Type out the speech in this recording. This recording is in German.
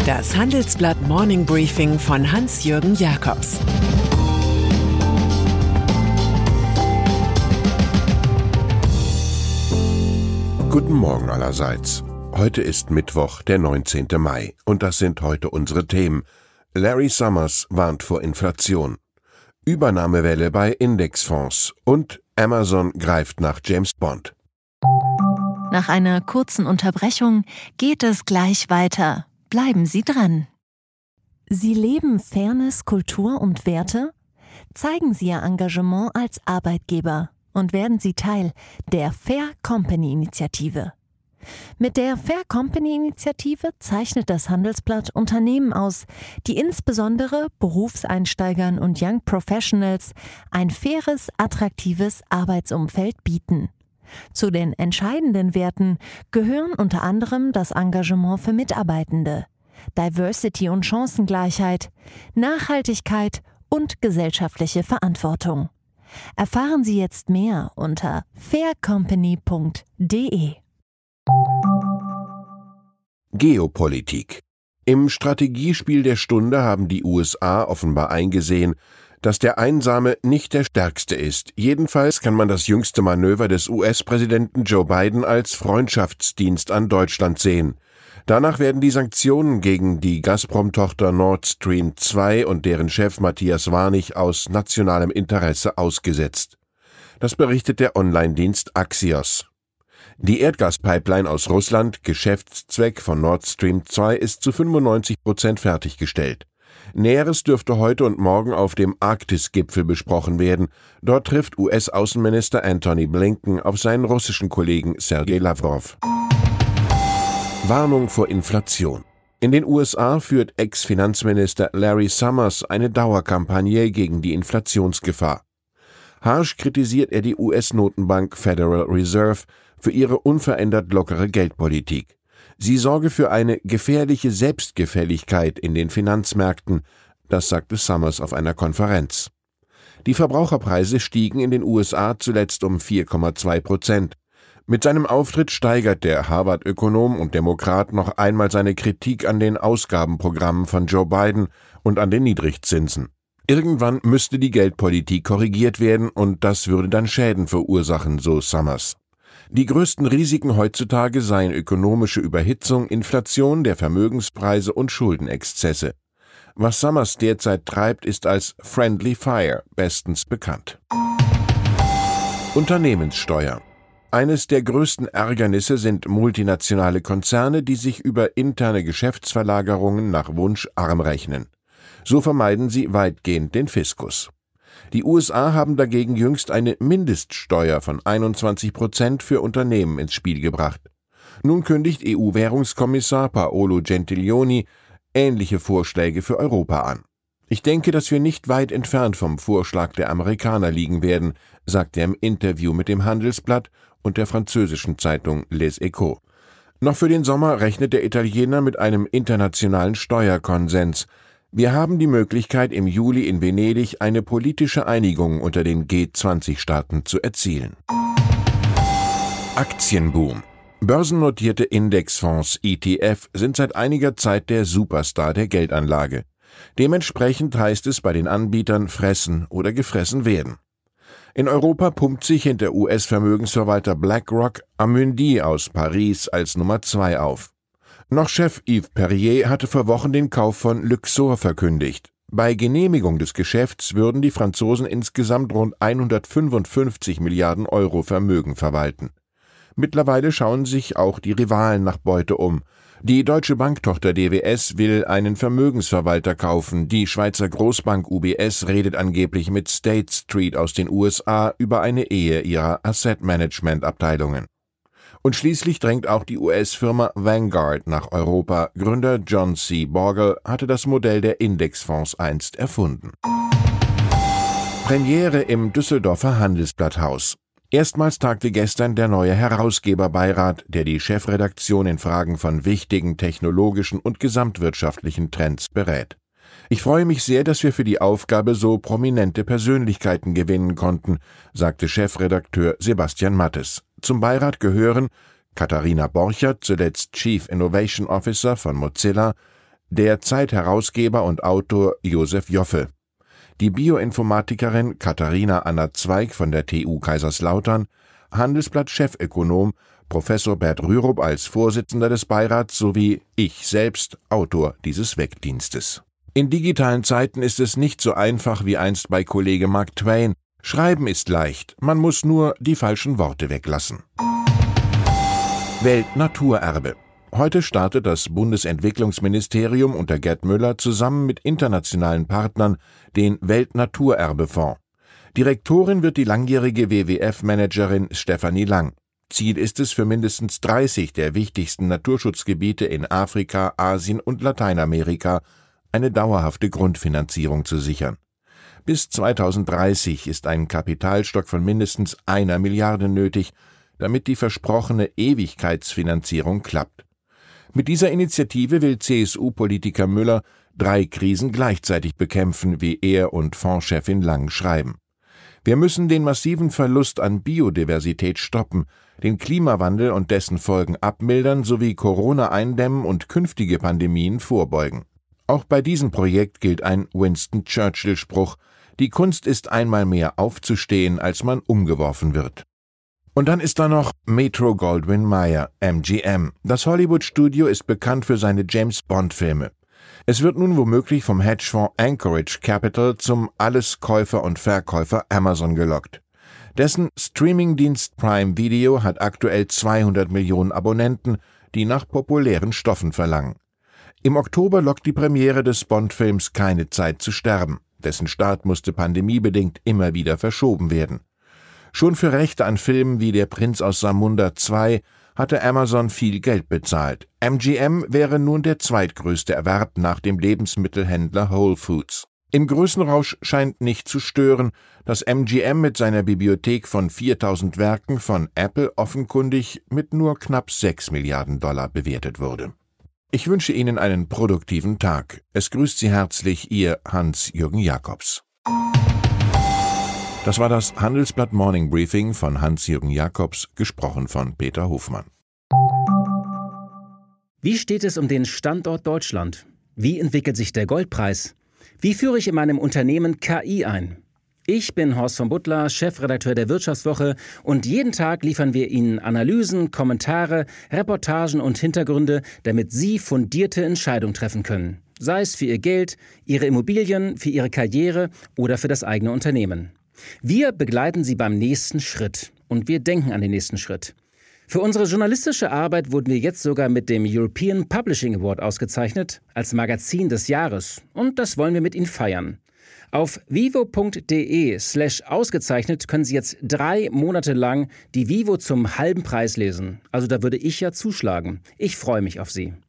Das Handelsblatt Morning Briefing von Hans-Jürgen Jakobs. Guten Morgen allerseits. Heute ist Mittwoch, der 19. Mai, und das sind heute unsere Themen. Larry Summers warnt vor Inflation, Übernahmewelle bei Indexfonds und Amazon greift nach James Bond. Nach einer kurzen Unterbrechung geht es gleich weiter. Bleiben Sie dran. Sie leben Fairness, Kultur und Werte? Zeigen Sie Ihr Engagement als Arbeitgeber und werden Sie Teil der Fair Company Initiative. Mit der Fair Company Initiative zeichnet das Handelsblatt Unternehmen aus, die insbesondere Berufseinsteigern und Young Professionals ein faires, attraktives Arbeitsumfeld bieten. Zu den entscheidenden Werten gehören unter anderem das Engagement für Mitarbeitende, Diversity und Chancengleichheit, Nachhaltigkeit und gesellschaftliche Verantwortung. Erfahren Sie jetzt mehr unter faircompany.de. Geopolitik. Im Strategiespiel der Stunde haben die USA offenbar eingesehen, dass der Einsame nicht der Stärkste ist. Jedenfalls kann man das jüngste Manöver des US-Präsidenten Joe Biden als Freundschaftsdienst an Deutschland sehen. Danach werden die Sanktionen gegen die Gazprom-Tochter Nord Stream 2 und deren Chef Matthias Warnig aus nationalem Interesse ausgesetzt. Das berichtet der Online-Dienst Axios. Die Erdgaspipeline aus Russland, Geschäftszweck von Nord Stream 2, ist zu 95% fertiggestellt. Näheres dürfte heute und morgen auf dem Arktis-Gipfel besprochen werden. Dort trifft US-Außenminister Antony Blinken auf seinen russischen Kollegen Sergei Lavrov. Warnung vor Inflation. In den USA führt Ex-Finanzminister Larry Summers eine Dauerkampagne gegen die Inflationsgefahr. Harsch kritisiert er die US-Notenbank Federal Reserve für ihre unverändert lockere Geldpolitik. Sie sorge für eine gefährliche Selbstgefälligkeit in den Finanzmärkten, das sagte Summers auf einer Konferenz. Die Verbraucherpreise stiegen in den USA zuletzt um 4,2%. Mit seinem Auftritt steigert der Harvard-Ökonom und Demokrat noch einmal seine Kritik an den Ausgabenprogrammen von Joe Biden und an den Niedrigzinsen. Irgendwann müsste die Geldpolitik korrigiert werden und das würde dann Schäden verursachen, so Summers. Die größten Risiken heutzutage seien ökonomische Überhitzung, Inflation der Vermögenspreise und Schuldenexzesse. Was Summers derzeit treibt, ist als Friendly Fire bestens bekannt. Unternehmenssteuer. Eines der größten Ärgernisse sind multinationale Konzerne, die sich über interne Geschäftsverlagerungen nach Wunsch arm rechnen. So vermeiden sie weitgehend den Fiskus. Die USA haben dagegen jüngst eine Mindeststeuer von 21% für Unternehmen ins Spiel gebracht. Nun kündigt EU-Währungskommissar Paolo Gentiloni ähnliche Vorschläge für Europa an. Ich denke, dass wir nicht weit entfernt vom Vorschlag der Amerikaner liegen werden, sagt er im Interview mit dem Handelsblatt und der französischen Zeitung Les Echos. Noch für den Sommer rechnet der Italiener mit einem internationalen Steuerkonsens. Wir haben die Möglichkeit, im Juli in Venedig eine politische Einigung unter den G20-Staaten zu erzielen. Aktienboom. Börsennotierte Indexfonds ETF sind seit einiger Zeit der Superstar der Geldanlage. Dementsprechend heißt es bei den Anbietern fressen oder gefressen werden. In Europa pumpt sich hinter US-Vermögensverwalter BlackRock Amundi aus Paris als Nummer 2 auf. Noch Chef Yves Perrier hatte vor Wochen den Kauf von Luxor verkündigt. Bei Genehmigung des Geschäfts würden die Franzosen insgesamt rund 155 Milliarden Euro Vermögen verwalten. Mittlerweile schauen sich auch die Rivalen nach Beute um. Die deutsche Banktochter DWS will einen Vermögensverwalter kaufen. Die Schweizer Großbank UBS redet angeblich mit State Street aus den USA über eine Ehe ihrer Asset-Management-Abteilungen. Und schließlich drängt auch die US-Firma Vanguard nach Europa. Gründer John C. Bogle hatte das Modell der Indexfonds einst erfunden. Premiere im Düsseldorfer Handelsblatthaus. Erstmals tagte gestern der neue Herausgeberbeirat, der die Chefredaktion in Fragen von wichtigen technologischen und gesamtwirtschaftlichen Trends berät. Ich freue mich sehr, dass wir für die Aufgabe so prominente Persönlichkeiten gewinnen konnten, sagte Chefredakteur Sebastian Mattes. Zum Beirat gehören Katharina Borchert, zuletzt Chief Innovation Officer von Mozilla, der Zeit-Herausgeber und Autor Josef Joffe, die Bioinformatikerin Katharina Anna Zweig von der TU Kaiserslautern, Handelsblatt-Chefökonom Professor Bert Rürup als Vorsitzender des Beirats sowie ich selbst, Autor dieses Wegdienstes. In digitalen Zeiten ist es nicht so einfach wie einst bei Kollege Mark Twain. Schreiben ist leicht, man muss nur die falschen Worte weglassen. Weltnaturerbe. Heute startet das Bundesentwicklungsministerium unter Gerd Müller zusammen mit internationalen Partnern den Weltnaturerbefonds. Direktorin wird die langjährige WWF-Managerin Stefanie Lang. Ziel ist es, für mindestens 30 der wichtigsten Naturschutzgebiete in Afrika, Asien und Lateinamerika eine dauerhafte Grundfinanzierung zu sichern. Bis 2030 ist ein Kapitalstock von mindestens 1 Milliarde nötig, damit die versprochene Ewigkeitsfinanzierung klappt. Mit dieser Initiative will CSU-Politiker Müller 3 Krisen gleichzeitig bekämpfen, wie er und Fondschefin Lang schreiben. Wir müssen den massiven Verlust an Biodiversität stoppen, den Klimawandel und dessen Folgen abmildern sowie Corona eindämmen und künftige Pandemien vorbeugen. Auch bei diesem Projekt gilt ein Winston-Churchill-Spruch: Die Kunst ist einmal mehr aufzustehen, als man umgeworfen wird. Und dann ist da noch Metro-Goldwyn-Mayer, MGM. Das Hollywood-Studio ist bekannt für seine James-Bond-Filme. Es wird nun womöglich vom Hedgefonds Anchorage Capital zum Alleskäufer und Verkäufer Amazon gelockt. Dessen Streamingdienst Prime Video hat aktuell 200 Millionen Abonnenten, die nach populären Stoffen verlangen. Im Oktober lockt die Premiere des Bond-Films Keine Zeit zu sterben. Dessen Start musste pandemiebedingt immer wieder verschoben werden. Schon für Rechte an Filmen wie Der Prinz aus Samunda 2 hatte Amazon viel Geld bezahlt. MGM wäre nun der zweitgrößte Erwerb nach dem Lebensmittelhändler Whole Foods. Im Größenrausch scheint nicht zu stören, dass MGM mit seiner Bibliothek von 4000 Werken von Apple offenkundig mit nur knapp 6 Milliarden $ bewertet wurde. Ich wünsche Ihnen einen produktiven Tag. Es grüßt Sie herzlich Ihr Hans-Jürgen Jakobs. Das war das Handelsblatt Morning Briefing von Hans-Jürgen Jakobs, gesprochen von Peter Hofmann. Wie steht es um den Standort Deutschland? Wie entwickelt sich der Goldpreis? Wie führe ich in meinem Unternehmen KI ein? Ich bin Horst von Butler, Chefredakteur der Wirtschaftswoche, und jeden Tag liefern wir Ihnen Analysen, Kommentare, Reportagen und Hintergründe, damit Sie fundierte Entscheidungen treffen können. Sei es für Ihr Geld, Ihre Immobilien, für Ihre Karriere oder für das eigene Unternehmen. Wir begleiten Sie beim nächsten Schritt und wir denken an den nächsten Schritt. Für unsere journalistische Arbeit wurden wir jetzt sogar mit dem European Publishing Award ausgezeichnet als Magazin des Jahres, und das wollen wir mit Ihnen feiern. Auf vivo.de/ausgezeichnet können Sie jetzt 3 Monate lang die Vivo zum halben Preis lesen. Also da würde ich ja zuschlagen. Ich freue mich auf Sie.